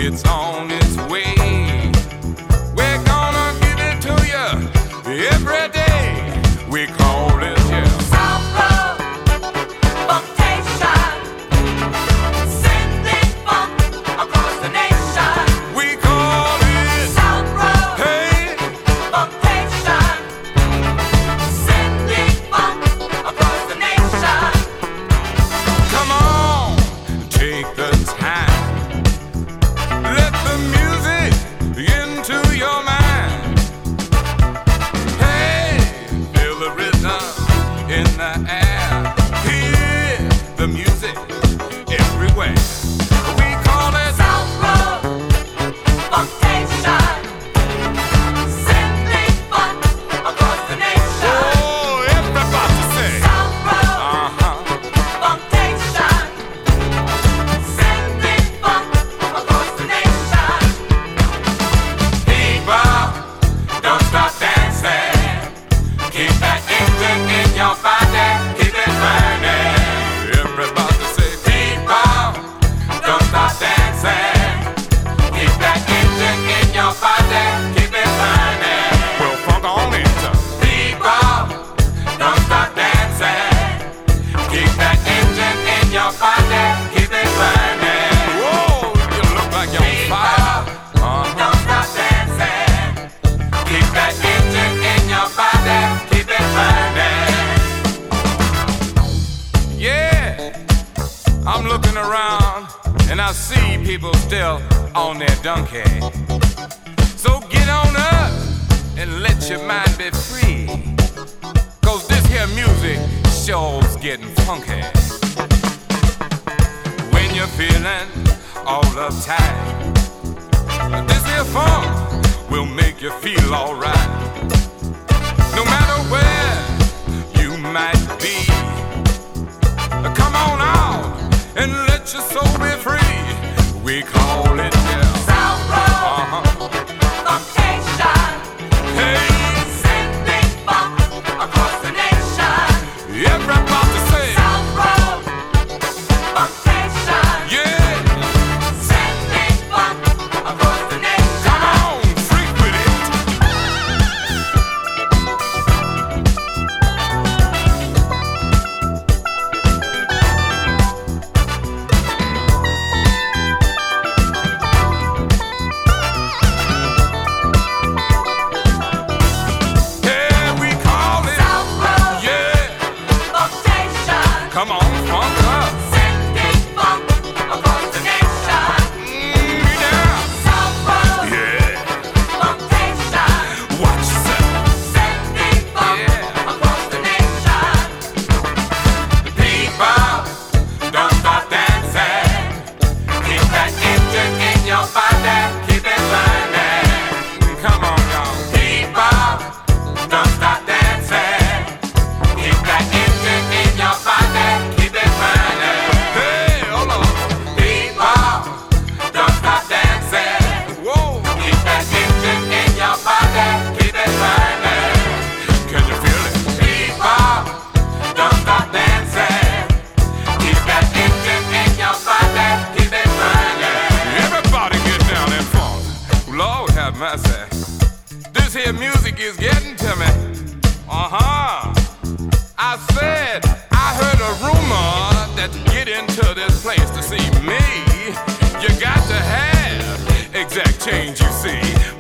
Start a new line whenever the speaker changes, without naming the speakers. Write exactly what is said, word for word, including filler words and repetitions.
it's on its way. We're gonna give it to you every day. We call it, yeah.
South Road Funkation, sending funk across the nation.
We call it
South Road
Hey,
Funkation, sending funk across the nation.
come on, take the time. Let the music into your mind. Hey, feel the rhythm in the air. Hear the music everywhere. We call it
South Road Funkation, sending funk across the nation.
Oh, everybody say
South Road
uh-huh.
Funkation, sending funk across the nation.
People, don't stop dancing. Keep that engine in your body. Keep it burning. Everybody say, people, don't stop dancing. Keep that engine in your body. Keep it burning. Well, funk on it. People, don't stop dancing. Keep that engine in your body. Keep it burning. Whoa, you look like you're on fire. Uh-huh.
Don't stop dancing.
Keep that engine in your body, keep it burning. Yeah, I'm looking around and I see people still on their donkey. So get on up and let your mind be free. Cause this here music sure's getting funky. When you're feeling all uptight, this here funk will make you feel alright. No matter where you might be, come on out and let your soul be free. We call it, yeah.
South Road
Uh-huh.
Funkation,
Hey,
sending funk across the nation.
everybody say,
South Road Funkation,
yeah.
sending funk across the nation.
Come on, freak with it. Yeah, we call it,
South Road
yeah.
Funkation,
Come on, funk up.
sending funk across the nation.
Mm, we down.
South Road
Yeah,
Funkation,
watch yourself.
sending funk
Yeah.
across the nation.
People, don't stop dancing. Keep that engine in your body. Keep it burning. Come on, y'all. People, don't stop dancing. Keep that engine in your body. Keep it burning. Hey, hold on. People, don't stop dancing. Whoa. Keep that engine in your body. Keep it burning. Can you feel it? People, don't stop dancing. Keep that engine in your body. Keep it burning. Everybody get down and funk. Lord have mercy. This here music is getting to me. Uh-huh. I said, I heard a rumor that to get into this place to see me, you got to have exact change, you see.